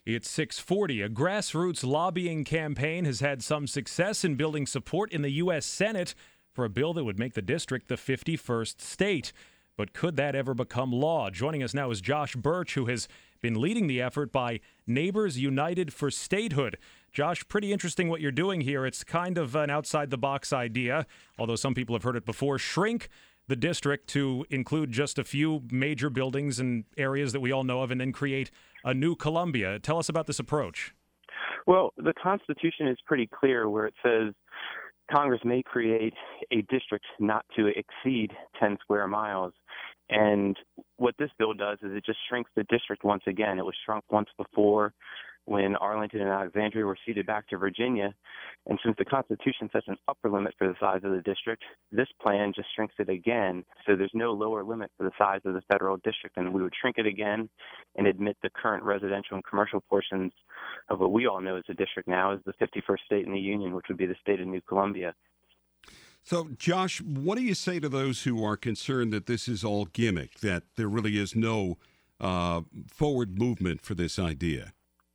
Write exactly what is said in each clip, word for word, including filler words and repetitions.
It's six forty. A grassroots lobbying campaign has had some success in building support in the U S Senate for a bill that would make the district the fifty-first state. But could that ever become law? Joining us now is Josh Birch, who has been leading the effort by Neighbors United for Statehood. Josh, pretty interesting what you're doing here. It's kind of an outside-the-box idea, although some people have heard it before. Shrink the district to include just a few major buildings and areas that we all know of, and then create a new Columbia. Tell us about this approach. Well, the Constitution is pretty clear where it says Congress may create a district not to exceed ten square miles. And what this bill does is it just shrinks the district once again. It was shrunk once before when Arlington and Alexandria were ceded back to Virginia. And since the Constitution sets an upper limit for the size of the district, this plan just shrinks it again. So there's no lower limit for the size of the federal district. And we would shrink it again and admit the current residential and commercial portions of what we all know as the district now is the fifty-first state in the Union, which would be the state of New Columbia. So, Josh, what do you say to those who are concerned that this is all gimmick, that there really is no uh, forward movement for this idea?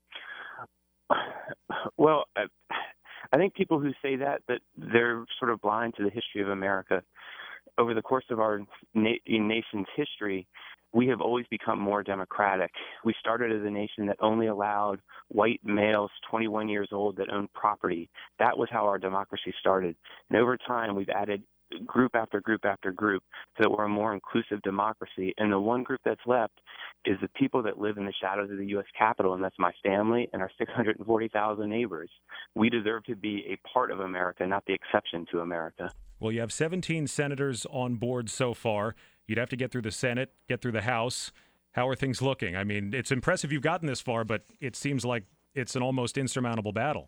Well, I, I think people who say that, that they're sort of blind to the history of America. Over the course of our na- nation's history, we have always become more democratic. We started as a nation that only allowed white males twenty-one years old that owned property. That was how our democracy started. And over time, we've added group after group after group so that we're a more inclusive democracy. And the one group that's left is the people that live in the shadows of the U S Capitol, and that's my family and our six hundred forty thousand neighbors. We deserve to be a part of America, not the exception to America. Well, you have seventeen senators on board so far. You'd have to get through the Senate, get through the House. How are things looking? I mean, it's impressive you've gotten this far, but it seems like it's an almost insurmountable battle.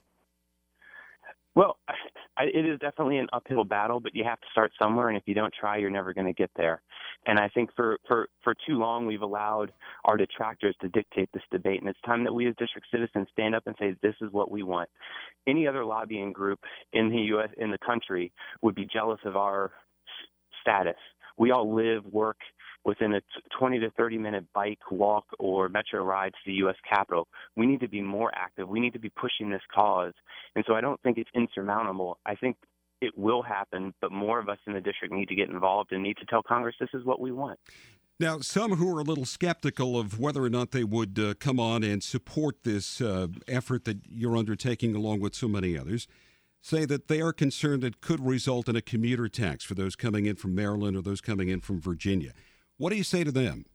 Well, I, it is definitely an uphill battle, but you have to start somewhere, and if you don't try, you're never going to get there. And I think for, for, for too long, we've allowed our detractors to dictate this debate, and it's time that we as district citizens stand up and say, this is what we want. Any other lobbying group in the U S, in the country, would be jealous of our status. We all live, work within a twenty to thirty minute bike, walk, or metro ride to the U S Capitol. We need to be more active. We need to be pushing this cause. And so I don't think it's insurmountable. I think it will happen, but more of us in the district need to get involved and need to tell Congress this is what we want. Now, some who are a little skeptical of whether or not they would uh, come on and support this uh, effort that you're undertaking along with so many others say that they are concerned it could result in a commuter tax for those coming in from Maryland or those coming in from Virginia. What do you say to them?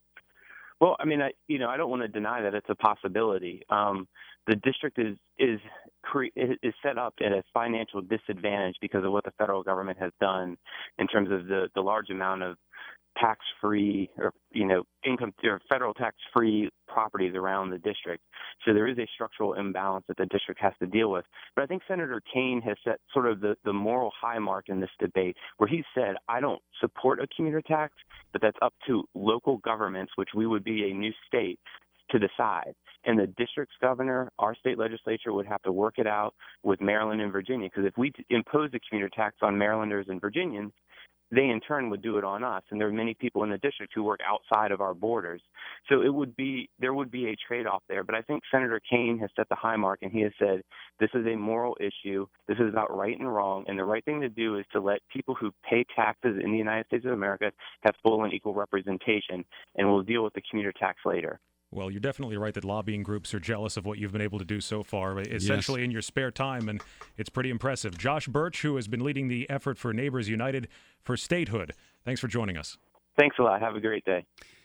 Well, I mean, I, you know, I don't want to deny that it's a possibility. Um, the district is is cre- is set up at a financial disadvantage because of what the federal government has done in terms of the, the large amount of tax-free or, you know, income or federal tax-free properties around the district. So there is a structural imbalance that the district has to deal with. But I think Senator Kaine has set sort of the, the moral high mark in this debate where he said, I don't support a commuter tax, but that's up to local governments, which we would be a new state, to decide. And the district's governor, our state legislature, would have to work it out with Maryland and Virginia. Because if we impose a commuter tax on Marylanders and Virginians, they in turn would do it on us. And there are many people in the district who work outside of our borders. So it would be, there would be a trade-off there. But I think Senator Kaine has set the high mark, and he has said, this is a moral issue. This is about right and wrong. And the right thing to do is to let people who pay taxes in the United States of America have full and equal representation. And we'll deal with the commuter tax later. Well, you're definitely right that lobbying groups are jealous of what you've been able to do so far, essentially yes. in your spare time, and it's pretty impressive. Josh Birch, who has been leading the effort for Neighbors United for Statehood, thanks for joining us. Thanks a lot. Have a great day.